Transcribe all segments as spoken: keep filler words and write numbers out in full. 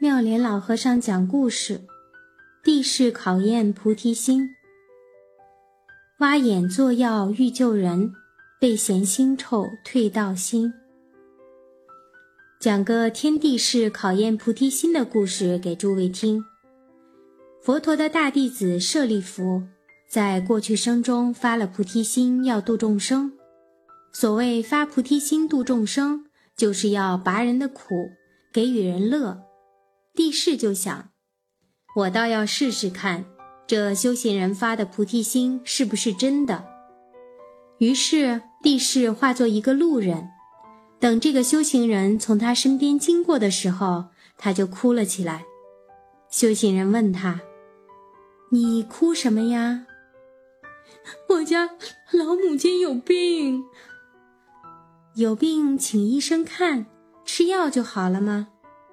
妙莲老和尚讲故事，地势考验菩提心。挖眼做药欲救人，被嫌腥臭退道心。讲个天地势考验菩提心的故事给诸位听。佛陀的大弟子舍利弗在过去生中发了菩提心，要度众生。所谓发菩提心度众生，就是要拔人的苦，给予人乐。帝释就想，我倒要试试看，这修行人发的菩提心是不是真的。于是帝释化作一个路人，等这个修行人从他身边经过的时候，他就哭了起来。修行人问他，你哭什么呀？ 我家老母亲有病。 有病请医生看，吃药就好了吗？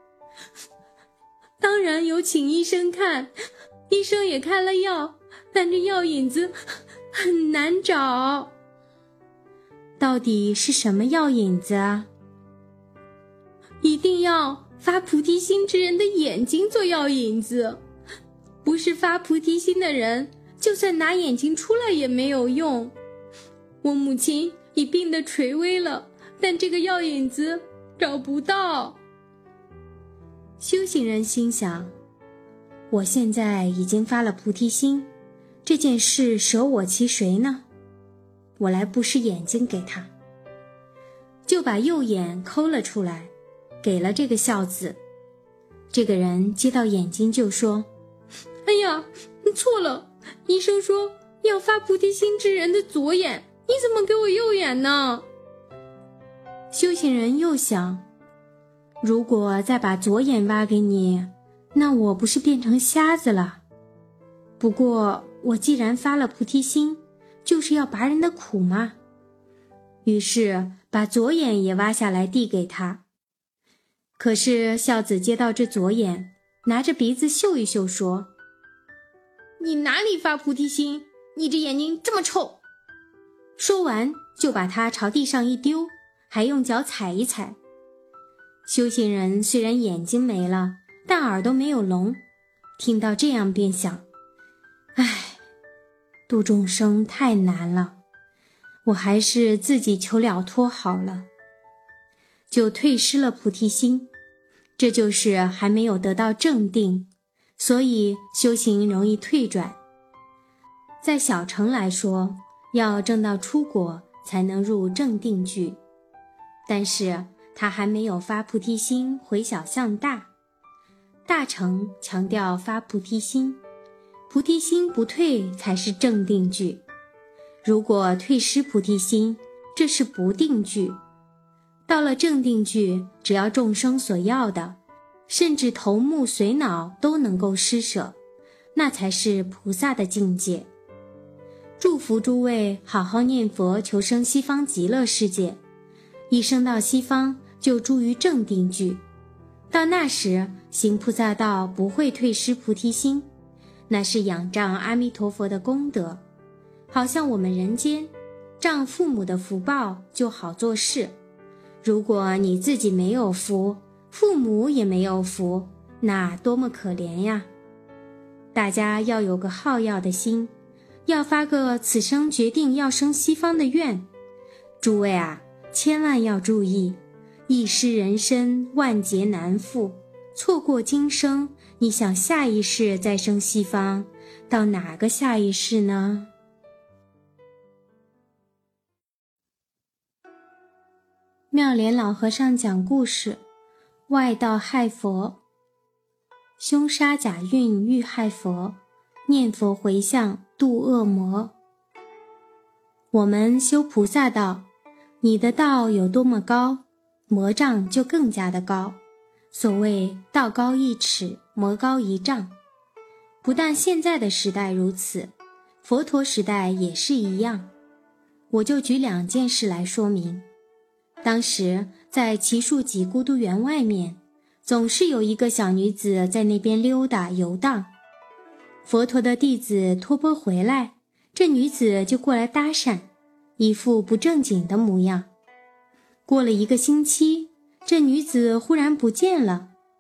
当然有请医生看，医生也开了药，但这药引子很难找。 到底是什么药引子啊？ 一定要发菩提心之人的眼睛做药引子，不是发菩提心的人，就算拿眼睛出来也没有用。我母亲已病得垂危了，但这个药引子找不到。 修行人心想，我现在已经发了菩提心，这件事舍我其谁呢？我来布施眼睛给他，就把右眼抠了出来，给了这个孝子。这个人接到眼睛就说， 哎呀，错了，医生说要发菩提心之人的左眼，你怎么给我右眼呢？ 修行人又想，如果再把左眼挖给你，那我不是变成瞎子了？不过我既然发了菩提心，就是要拔人的苦嘛。于是把左眼也挖下来递给他。可是孝子接到这左眼，拿着鼻子嗅一嗅说， 你哪里发菩提心？你这眼睛这么臭。 说完就把它朝地上一丢，还用脚踩一踩。修行人虽然眼睛没了，但耳朵没有聋，听到这样便想，唉，度众生太难了，我还是自己求了脱好了。就退失了菩提心，这就是还没有得到正定，所以修行容易退转。在小乘来说，要证到出果才能入正定句，但是他还没有发菩提心回小向大。大乘强调发菩提心，菩提心不退才是正定句。如果退失菩提心，这是不定句。到了正定句，只要众生所要的，甚至头目髓脑都能够施舍，那才是菩萨的境界。祝福诸位好好念佛，求生西方极乐世界，一生到西方就住于正定句。到那时行菩萨道不会退失菩提心，那是仰仗阿弥陀佛的功德。好像我们人间仗父母的福报就好做事，如果你自己没有福，父母也没有福，那多么可怜呀。大家要有个好药的心，要发个此生决定要生西方的愿。诸位啊，千万要注意，一失人身，万劫难复。错过今生，你想下一世再生西方，到哪个下一世呢？妙莲老和尚讲故事，外道害佛。凶杀假运欲害佛，念佛回向度恶魔。我们修菩萨道，你的道有多么高，魔障就更加的高。所谓道高一尺，魔高一丈。不但现在的时代如此，佛陀时代也是一样。我就举两件事来说明。当时在奇树集孤独园外面，总是有一个小女子在那边溜达游荡。佛陀的弟子托钵回来，这女子就过来搭讪，一副不正经的模样。过了一个星期，这女子忽然不见了。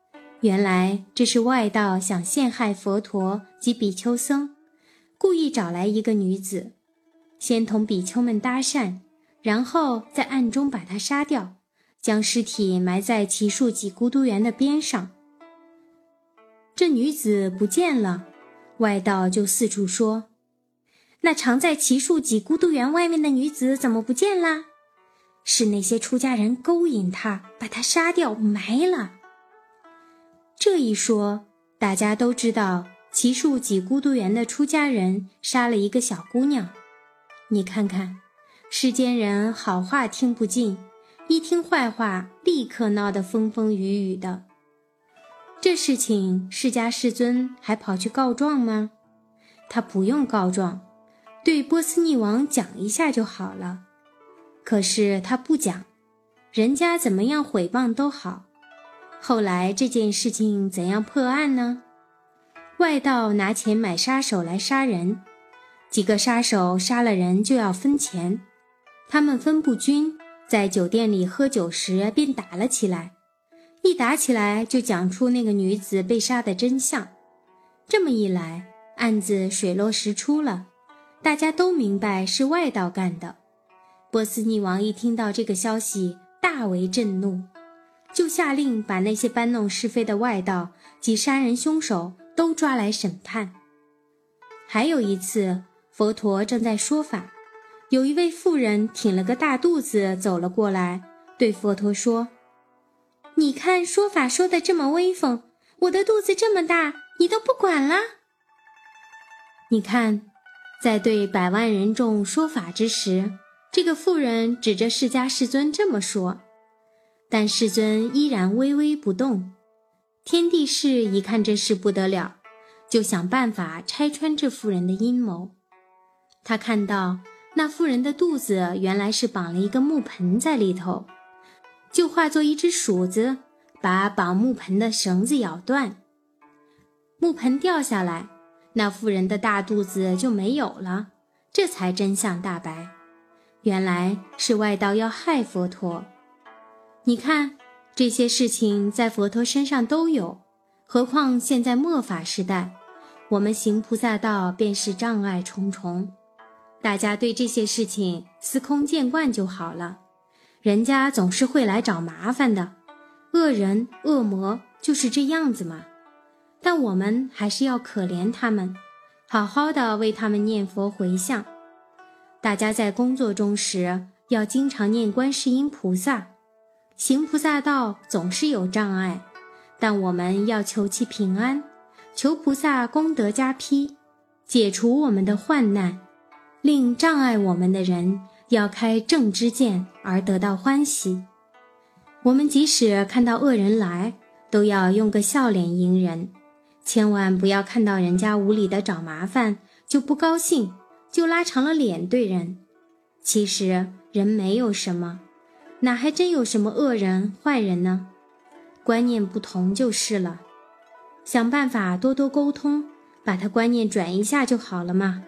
原来这是外道想陷害佛陀及比丘僧，故意找来一个女子，先同比丘们搭讪，然后在暗中把她杀掉，将尸体埋在祇树给孤独园的边上。这女子不见了，外道就四处说，那藏在祇树给孤独园外面的女子怎么不见啦？是那些出家人勾引她，把她杀掉埋了。这一说，大家都知道祇树给孤独园的出家人杀了一个小姑娘。你看看，世间人好话听不进，一听坏话立刻闹得风风雨雨的。这事情释迦世尊还跑去告状吗？他不用告状，对波斯匿王讲一下就好了。可是他不讲，人家怎么样毁谤都好。后来这件事情怎样破案呢？外道拿钱买杀手来杀人，几个杀手杀了人就要分钱，他们分不均，在酒店里喝酒时便打了起来，一打起来就讲出那个女子被杀的真相。这么一来，案子水落石出了，大家都明白是外道干的。波斯匿王一听到这个消息，大为震怒，就下令把那些搬弄是非的外道及杀人凶手都抓来审判。还有一次，佛陀正在说法，有一位妇人挺了个大肚子走了过来，对佛陀说，你看说法说得这么威风，我的肚子这么大，你都不管啦？你看，在对百万人众说法之时，这个妇人指着释迦世尊这么说，但世尊依然微微不动。天地士一看这事不得了，就想办法拆穿这妇人的阴谋。他看到那妇人的肚子原来是绑了一个木盆在里头，就化作一只鼠子，把绑木盆的绳子咬断，木盆掉下来，那妇人的大肚子就没有了，这才真相大白。原来是外道要害佛陀。你看，这些事情在佛陀身上都有，何况现在末法时代，我们行菩萨道便是障碍重重。大家对这些事情司空见惯就好了，人家总是会来找麻烦的，恶人恶魔就是这样子嘛。但我们还是要可怜他们，好好的为他们念佛回向。大家在工作中时要经常念观世音菩萨，行菩萨道总是有障碍，但我们要求其平安，求菩萨功德加披，解除我们的患难，令障碍我们的人要开正知见而得到欢喜。我们即使看到恶人来，都要用个笑脸迎人，千万不要看到人家无理的找麻烦就不高兴，就拉长了脸对人。其实人没有什么，哪还真有什么恶人坏人呢？观念不同就是了，想办法多多沟通，把他观念转一下就好了嘛。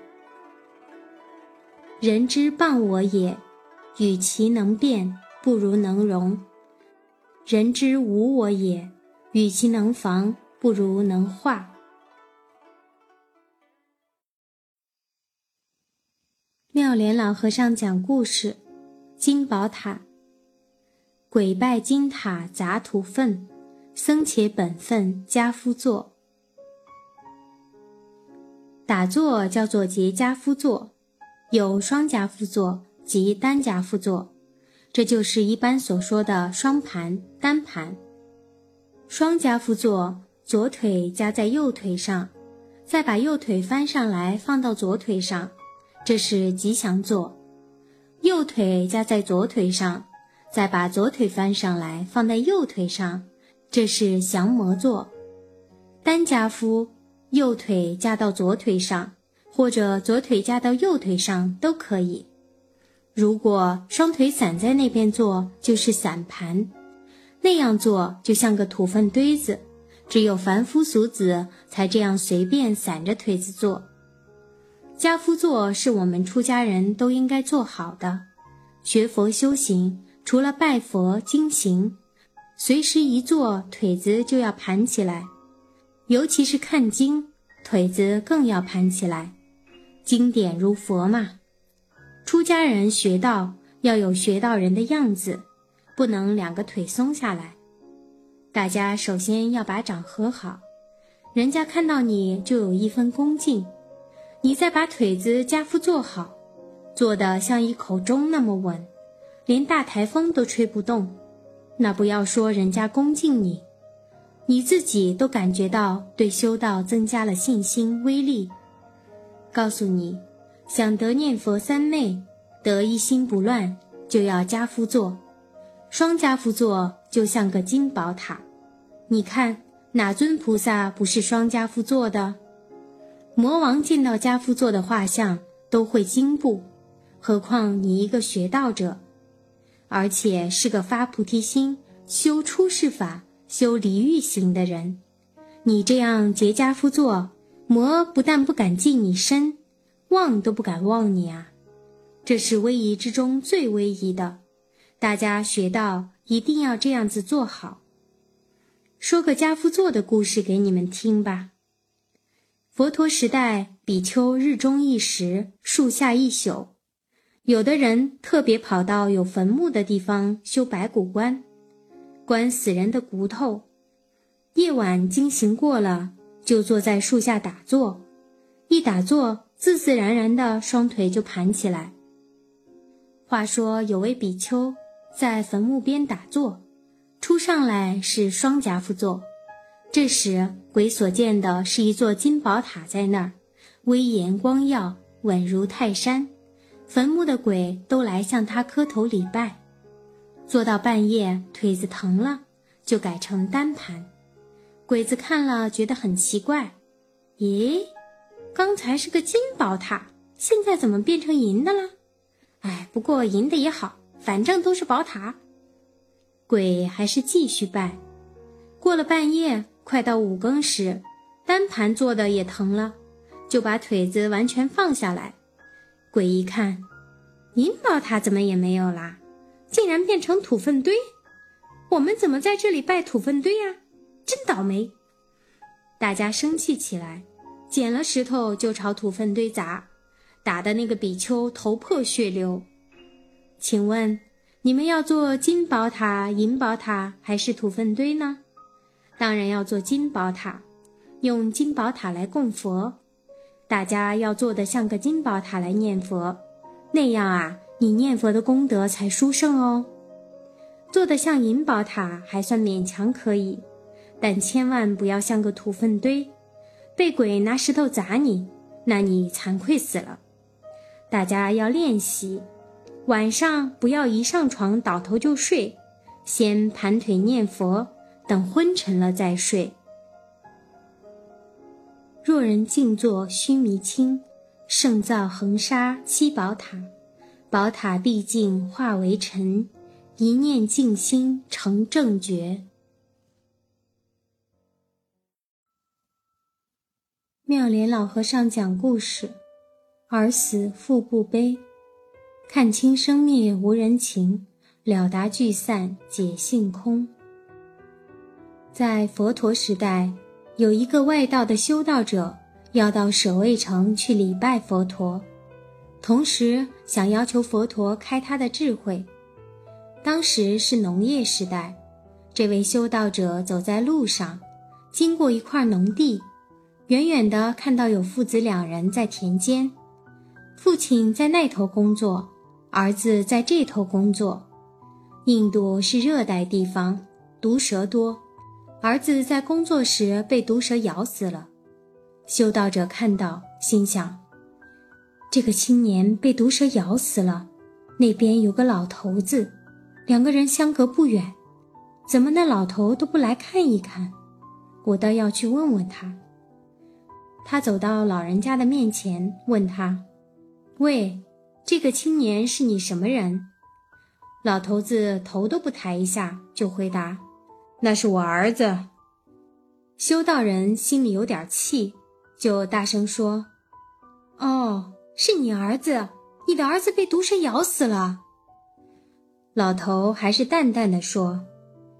人之谤我也，与其能辩，不如能容；人之无我也，与其能防，不如能化。妙莲老和尚讲故事：金宝塔。鬼拜金塔杂土粪，僧且本分家夫坐。打坐叫做结跏趺坐，有双跏趺坐及单跏趺坐，这就是一般所说的双盘、单盘。双跏趺坐，左腿夹在右腿上，再把右腿翻上来放到左腿上，这是吉祥坐。右腿夹在左腿上，再把左腿翻上来放在右腿上，这是降魔坐。单跏趺，右腿夹到左腿上，或者左腿夹到右腿上都可以。如果双腿散在那边坐，就是散盘，那样坐就像个土粪堆子，只有凡夫俗子才这样随便散着腿子坐。跏趺坐是我们出家人都应该做好的。学佛修行，除了拜佛经行， 随时一坐腿子就要盘起来，尤其是看经，腿子更要盘起来。经典如佛嘛。出家人学道要有学道人的样子，不能两个腿松下来。大家首先要把掌合好，人家看到你就有一分恭敬，你再把腿子夹夫坐好，坐得像一口钟那么稳，连大台风都吹不动，那不要说人家恭敬你，你自己都感觉到对修道增加了信心威力。告诉你，想得念佛三昧，得一心不乱，就要家夫坐。双家夫坐就像个金宝塔，你看哪尊菩萨不是双家夫坐的？魔王见到家夫坐的画像都会惊怖，何况你一个学道者，而且是个发菩提心、修出世法、修离欲行的人，你这样结家夫坐，魔不但不敢近你身，望都不敢望你啊！这是威仪之中最威仪的，大家学道一定要这样子做好。说个家夫坐的故事给你们听吧。佛陀时代，比丘日中一时，树下一宿。有的人特别跑到有坟墓的地方修白骨观，观死人的骨头。夜晚经行过了，就坐在树下打坐，一打坐，自自然然的双腿就盘起来。话说有位比丘在坟墓边打坐，出上来是双夹夫坐。这时鬼所见的是一座金宝塔在那儿，威严光耀，稳如泰山，坟墓的鬼都来向他磕头礼拜。坐到半夜，腿子疼了，就改成单盘。鬼子看了觉得很奇怪，咦，刚才是个金宝塔，现在怎么变成银的了？哎，不过银的也好，反正都是宝塔。鬼还是继续拜。过了半夜，快到五更时，单盘坐的也疼了，就把腿子完全放下来。鬼一看，银宝塔怎么也没有啦，竟然变成土粪堆，我们怎么在这里拜土粪堆啊？真倒霉！大家生气起来，捡了石头就朝土粪堆砸，打得那个比丘头破血流。请问你们要做金宝塔、银宝塔还是土粪堆呢？当然要做金宝塔，用金宝塔来供佛。大家要做得像个金宝塔来念佛，那样啊，你念佛的功德才殊胜哦。做得像银宝塔还算勉强可以，但千万不要像个土粪堆，被鬼拿石头砸你，那你惭愧死了。大家要练习，晚上不要一上床倒头就睡，先盘腿念佛，等昏沉了再睡。若人静坐须弥清，胜造恒沙七宝塔。宝塔毕竟化为尘，一念静心成正觉。妙莲老和尚讲故事，儿死父不悲，看清生灭无人情，了达聚散解性空。在佛陀时代，有一个外道的修道者要到舍卫城去礼拜佛陀，同时想要求佛陀开他的智慧。当时是农业时代，这位修道者走在路上，经过一块农地，远远地看到有父子两人在田间，父亲在那头工作，儿子在这头工作。印度是热带地方，毒蛇多，儿子在工作时被毒蛇咬死了。修道者看到，心想，这个青年被毒蛇咬死了，那边有个老头子，两个人相隔不远，怎么那老头都不来看一看？我倒要去问问他。他走到老人家的面前，问他，喂，这个青年是你什么人？老头子头都不抬一下，就回答，那是我儿子。修道人心里有点气，就大声说，哦，是你儿子，你的儿子被毒蛇咬死了。老头还是淡淡地说，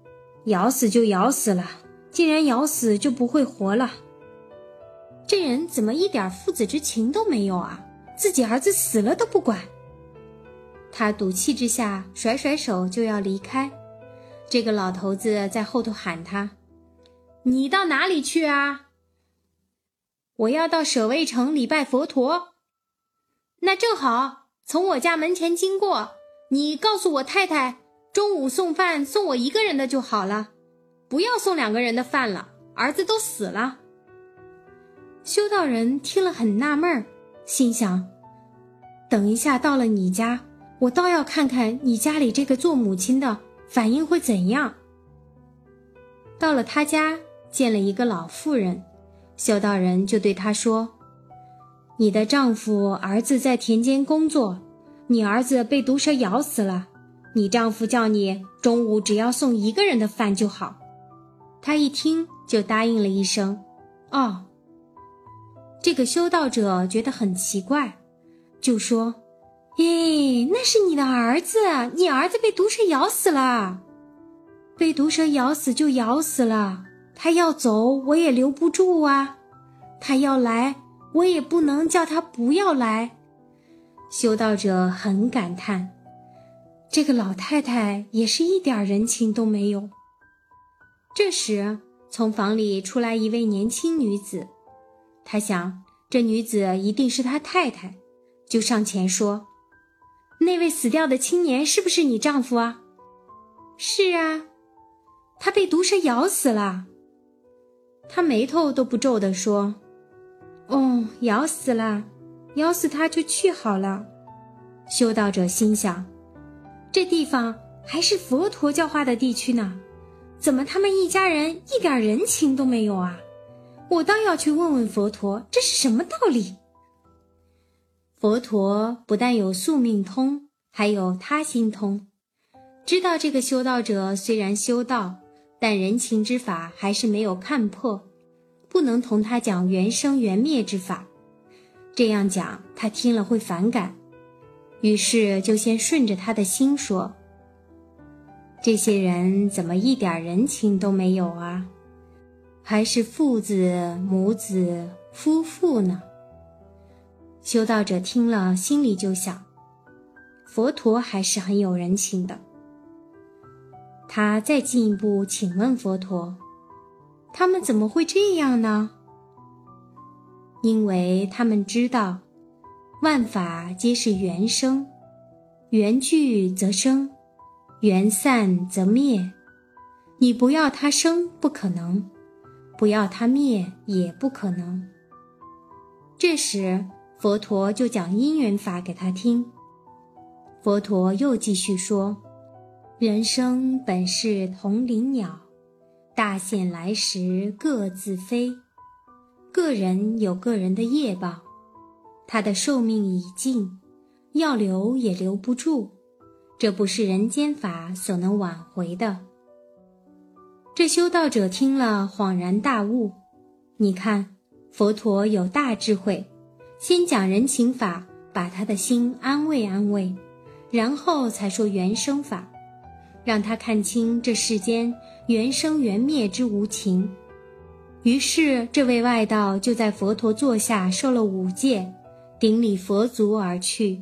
咬死就咬死了，既然咬死就不会活了。这人怎么一点父子之情都没有啊？自己儿子死了都不管。他赌气之下甩甩手就要离开，这个老头子在后头喊他：你到哪里去啊？我要到舍卫城礼拜佛陀。那正好，从我家门前经过，你告诉我太太，中午送饭送我一个人的就好了，不要送两个人的饭了，儿子都死了。修道人听了很纳闷，心想，等一下到了你家，我倒要看看你家里这个做母亲的反应会怎样。到了他家，见了一个老妇人，修道人就对她说，你的丈夫儿子在田间工作，你儿子被毒蛇咬死了，你丈夫叫你中午只要送一个人的饭就好。他一听就答应了一声，哦。这个修道者觉得很奇怪，就说，诶，那是你的儿子，你儿子被毒蛇咬死了。被毒蛇咬死就咬死了，他要走我也留不住啊，他要来我也不能叫他不要来。修道者很感叹，这个老太太也是一点人情都没有。这时从房里出来一位年轻女子，他想这女子一定是他太太，就上前说，那位死掉的青年是不是你丈夫啊？是啊。他被毒蛇咬死了。他眉头都不皱地说，哦，咬死了，咬死他就去好了。修道者心想，这地方还是佛陀教化的地区呢，怎么他们一家人一点人情都没有啊？我倒要去问问佛陀，这是什么道理？佛陀不但有宿命通，还有他心通，知道这个修道者虽然修道，但人情之法还是没有看破，不能同他讲缘生缘灭之法，这样讲他听了会反感，于是就先顺着他的心说，这些人怎么一点人情都没有啊？还是父子、母子、夫妇呢？修道者听了心里就想，佛陀还是很有人情的。他再进一步请问佛陀，他们怎么会这样呢？因为他们知道万法皆是缘生，缘聚则生，缘散则灭，你不要它生不可能，不要它灭也不可能。这时佛陀就讲因缘法给他听。佛陀又继续说，人生本是同林鸟，大限来时各自飞，个人有个人的业报，他的寿命已尽，要留也留不住，这不是人间法所能挽回的。这修道者听了恍然大悟，你看佛陀有大智慧，先讲人情法，把他的心安慰安慰，然后才说缘生法，让他看清这世间缘生缘灭之无情。于是这位外道就在佛陀座下受了五戒，顶礼佛足而去。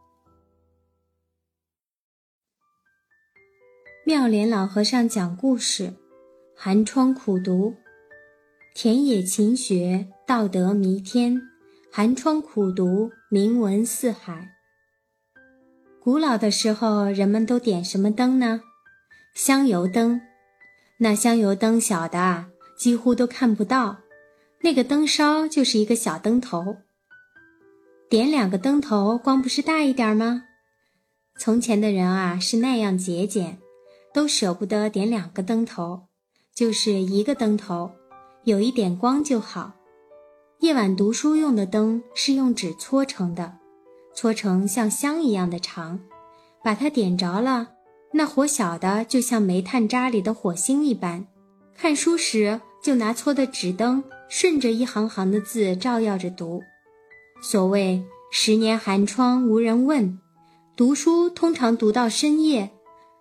妙莲老和尚讲故事，寒窗苦读。田野勤学，道德弥天，寒窗苦读，名闻四海。古老的时候，人们都点什么灯呢？香油灯。那香油灯小的啊，几乎都看不到，那个灯烧就是一个小灯头。点两个灯头，光不是大一点吗？从前的人啊，是那样节俭，都舍不得点两个灯头，就是一个灯头，有一点光就好。夜晚读书用的灯是用纸搓成的，搓成像香一样的长，把它点着了，那火小的就像煤炭渣里的火星一般。看书时就拿搓的纸灯，顺着一行行的字照耀着读。所谓十年寒窗无人问，读书通常读到深夜，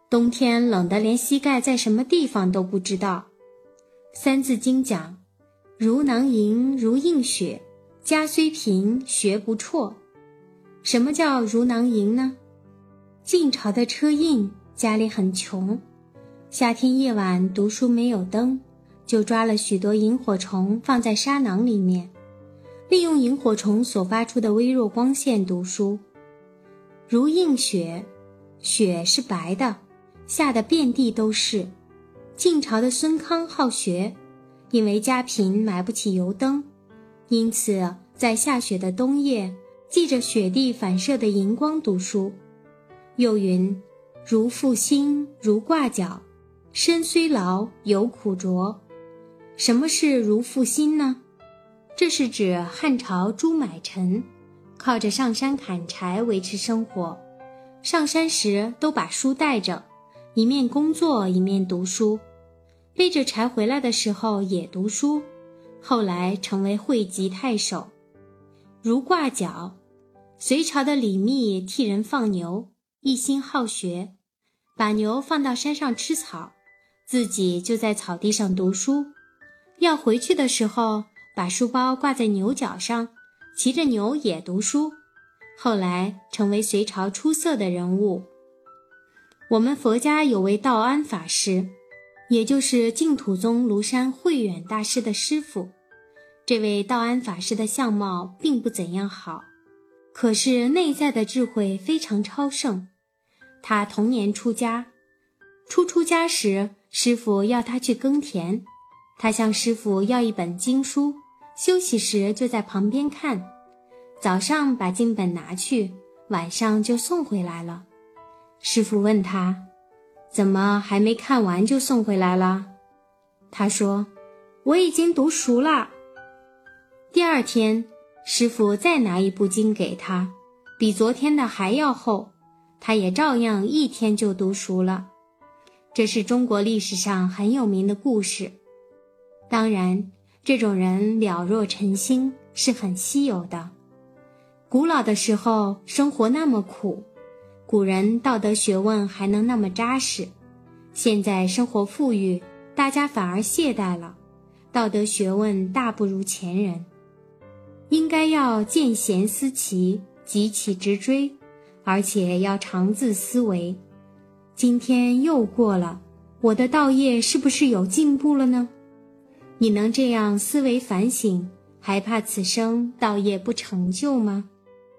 冬天冷得连膝盖在什么地方都不知道。三字经讲，如囊萤，如映雪，家虽贫，学不辍。什么叫如囊萤呢？晋朝的车胤家里很穷，夏天夜晚读书没有灯，就抓了许多萤火虫放在沙囊里面，利用萤火虫所发出的微弱光线读书。如映雪，雪是白的，下得遍地都是。晋朝的孙康好学，因为家贫买不起油灯，因此在下雪的冬夜记着雪地反射的荧光读书。又云，如负薪，如挂角，身虽劳，犹苦卓。什么是如负薪呢？这是指汉朝朱买臣靠着上山砍柴维持生活，上山时都把书带着，一面工作一面读书，背着柴回来的时候也读书，后来成为会稽太守。如挂角，隋朝的李密替人放牛，一心好学，把牛放到山上吃草，自己就在草地上读书。要回去的时候，把书包挂在牛角上，骑着牛也读书，后来成为隋朝出色的人物。我们佛家有位道安法师，也就是净土宗庐山慧远大师的师父。这位道安法师的相貌并不怎样好，可是内在的智慧非常超盛。他童年出家，初出家时，师父要他去耕田，他向师父要一本经书，休息时就在旁边看，早上把经本拿去，晚上就送回来了。师父问他，怎么还没看完就送回来了？他说，我已经读熟了。第二天，师父再拿一部经给他，比昨天的还要厚，他也照样一天就读熟了。这是中国历史上很有名的故事。当然，这种人了若晨星是很稀有的。古老的时候生活那么苦，古人道德学问还能那么扎实，现在生活富裕，大家反而懈怠了，道德学问大不如前人。应该要见贤思齐，急起直追，而且要常自思维，今天又过了，我的道业是不是有进步了呢？你能这样思维反省，还怕此生道业不成就吗？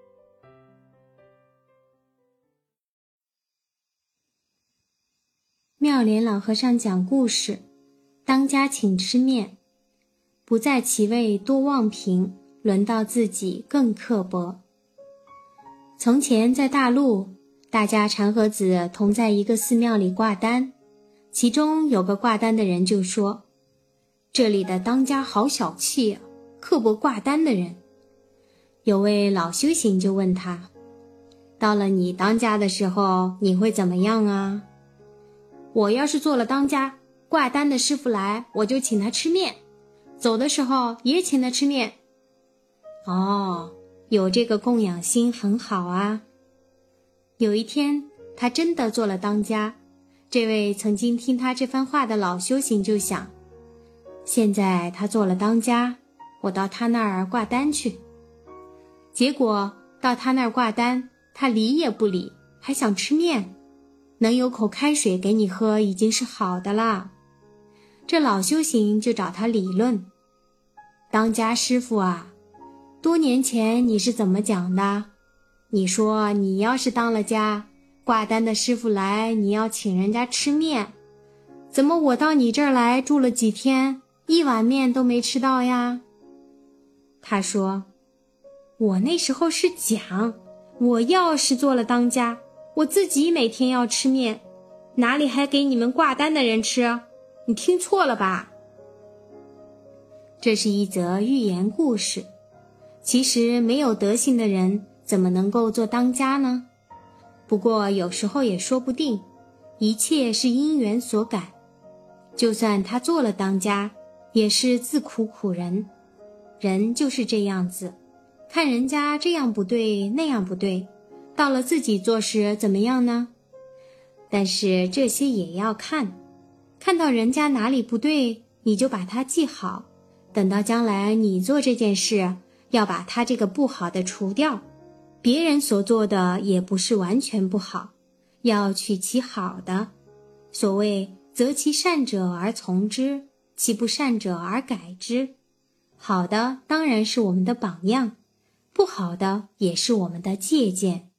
妙莲老和尚讲故事，当家请吃面，不在其位多忘贫，轮到自己更刻薄。从前在大陆，大家禅和子同在一个寺庙里挂单，其中有个挂单的人就说，这里的当家好小气啊，刻薄挂单的人。有位老修行就问他，到了你当家的时候，你会怎么样啊？我要是做了当家，挂单的师傅来，我就请他吃面，走的时候也请他吃面。哦，有这个供养心很好啊。有一天，他真的做了当家，这位曾经听他这番话的老修行就想，现在他做了当家，我到他那儿挂单去。结果到他那儿挂单，他理也不理，还想吃面，能有口开水给你喝已经是好的啦。这老修行就找他理论，当家师傅啊，多年前你是怎么讲的？你说你要是当了家，挂单的师傅来，你要请人家吃面，怎么我到你这儿来住了几天，一碗面都没吃到呀？他说，我那时候是讲，我要是做了当家，我自己每天要吃面，哪里还给你们挂单的人吃？你听错了吧？这是一则寓言故事。其实没有德行的人怎么能够做当家呢？不过有时候也说不定，一切是因缘所感。就算他做了当家，也是自苦苦人。人就是这样子，看人家这样不对，那样不对，到了自己做时怎么样呢？ 但是这些也要看，看到人家哪里不对，你就把它记好，等到将来你做这件事，要把它这个不好的除掉。别人所做的也不是完全不好，要取其好的。所谓择其善者而从之，其不善者而改之。好的当然是我们的榜样，不好的也是我们的借鉴。